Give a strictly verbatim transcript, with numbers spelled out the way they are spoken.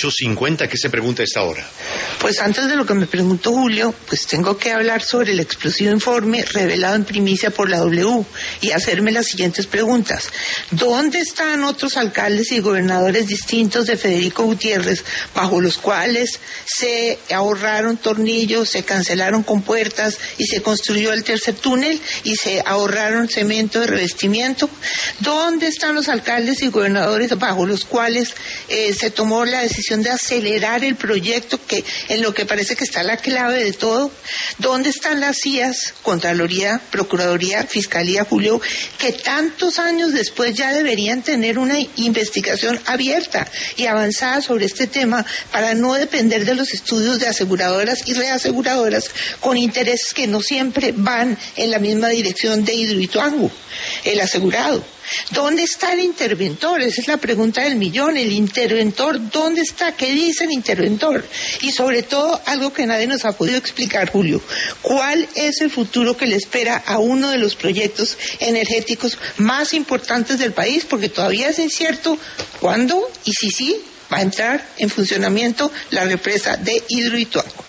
ocho cincuenta. ¿Qué se pregunta a esta hora? Pues antes de lo que me preguntó Julio, pues tengo que hablar sobre el explosivo informe revelado en primicia por la W y hacerme las siguientes preguntas. ¿Dónde están otros alcaldes y gobernadores distintos de Federico Gutiérrez, bajo los cuales se ahorraron tornillos, se cancelaron compuertas y se construyó el tercer túnel y se ahorraron cemento de revestimiento? ¿Dónde están los alcaldes y gobernadores bajo los cuales eh, se tomó la decisión de acelerar el proyecto, que en lo que parece que está la clave de todo? ¿Dónde están las C I As, Contraloría, Procuraduría, Fiscalía, Julio, que tantos años después ya deberían tener una investigación abierta y avanzada sobre este tema para no depender de los estudios de aseguradoras y reaseguradoras con intereses que no siempre van en la misma dirección de Hidroituango, el asegurado? ¿Dónde está el interventor? Esa es la pregunta del millón. El interventor, ¿dónde está? ¿Qué dice el interventor? Y sobre todo, algo que nadie nos ha podido explicar, Julio, ¿cuál es el futuro que le espera a uno de los proyectos energéticos más importantes del país? Porque todavía es incierto cuándo y si sí va a entrar en funcionamiento la represa de Hidroituango.